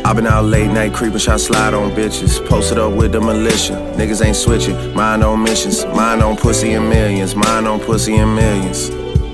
I been out late night creeping, shot slide on bitches. Posted up with the militia. Niggas ain't switching, mind on missions. Mind on pussy and millions, mind on pussy and millions.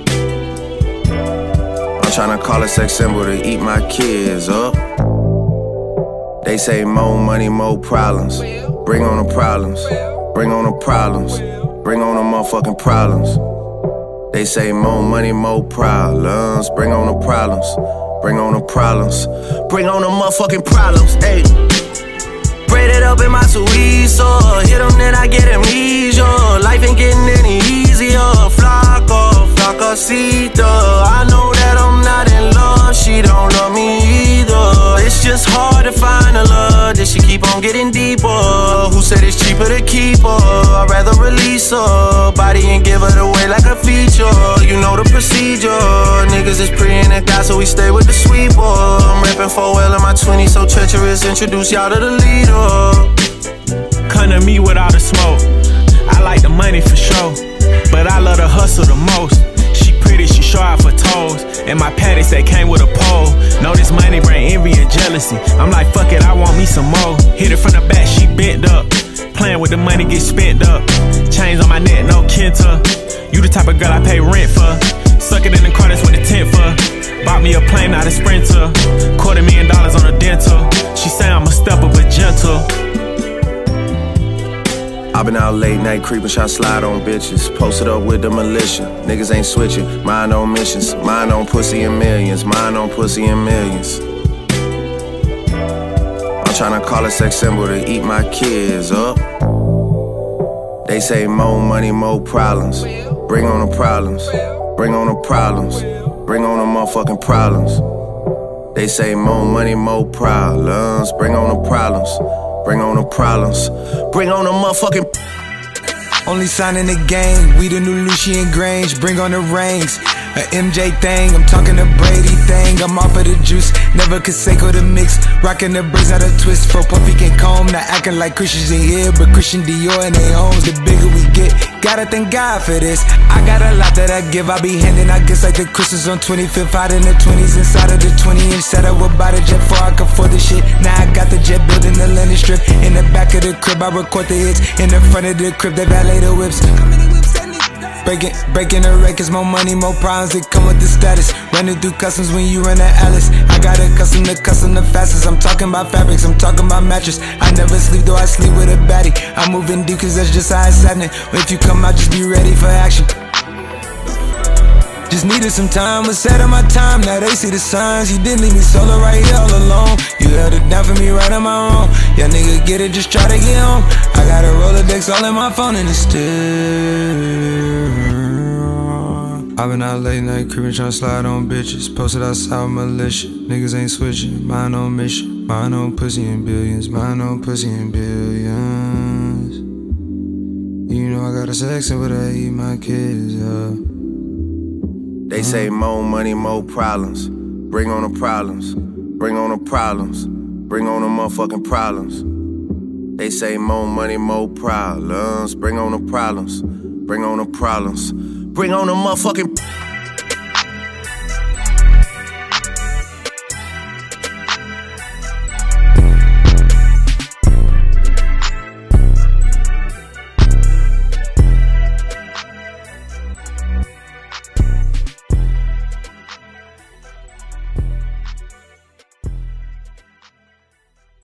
I'm tryna call a sex symbol to eat my kids up. They say more money, more problems. Bring on the problems, bring on the problems, bring on the motherfucking problems. They say more money, more problems. Bring on the problems, bring on the problems, bring on the motherfucking problems. Ayy, braid it up in my Suizo. Hit them, then I get amnesia. Life ain't getting any easier. Flacosita. I know that I'm not in love. She don't love me either. It's just hard to find a love that she keep on getting deeper. Who said it's cheaper to keep her? I'd rather release her body and give it away like a feature. You know the procedure. Niggas is preying at God, so we stay with the sweeper. I'm reppin' 4L in my 20s, so treacherous. Introduce y'all to the leader. Come to me without the smoke. I like the money for sure, but I love the hustle the most. She pretty, she show out for toes, and my panties, they came with a pole. Know this money bring envy and jealousy. I'm like, fuck it, I want me some more. Hit it from the back, she bent up. Playing with the money, get spent up. Chains on my neck, no Kenta. You the type of girl I pay rent for. Suck it in the car, that's what the tent for. Bought me a plane, not a Sprinter. $250,000 on a dental. She say I'm a stepper, but gentle. I been out late night creeping, shot slide on bitches. Posted up with the militia. Niggas ain't switching, mind on missions. Mind on pussy and millions, mind on pussy and millions. I'm tryna call a sex symbol to eat my kids up. They say more money, more problems. Bring on the problems, bring on the problems, bring on the motherfucking problems. They say more money, more problems. Bring on the problems, bring on the problems, bring on the motherfucking. Only sign in the game, we the new Lucian Grange. Bring on the rings, a MJ thing. I'm talking a Brady thing. I'm off of the juice, never Conseco the mix. Rocking the braids out of twist, for Puffy can comb. Not acting like Christians in here, but Christian Dior in their homes. The bigger we get, gotta thank God for this. I got a lot that I give, I be handing. I guess like the Christmas on 25th, out in the 20s, inside of the 20-inch. Said I would buy the jet before I could afford the shit. Now I got the jet building the landing strip. In the back of the crib, I record the hits. In the front of the crib, they valet the whips. Breaking the records, more money, more problems that come with the status. Running through customs when you run the Alice. I got a custom the fastest. I'm talking about fabrics, I'm talking about mattress. I never sleep, though I sleep with a baddie. I'm moving deep cause that's just how it's happening. If you come out, just be ready for action. Just needed some time, was set on my time. Now they see the signs. You didn't leave me solo right here all alone. You held it down for me right on my own. Yeah, nigga, get it, just try to get home. I got a Rolodex all in my phone and it's still. I've been out late night creeping, tryna slide on bitches. Posted outside with militia. Niggas ain't switching, mind on mission. Mind on pussy and billions, mind on pussy and billions. You know I got a sex symbol that eat my kids up. They say more money, more problems. Bring on the problems, bring on the problems, bring on the motherfucking problems. They say more money, more problems. Bring on the problems, bring on the problems, bring on the motherfucking.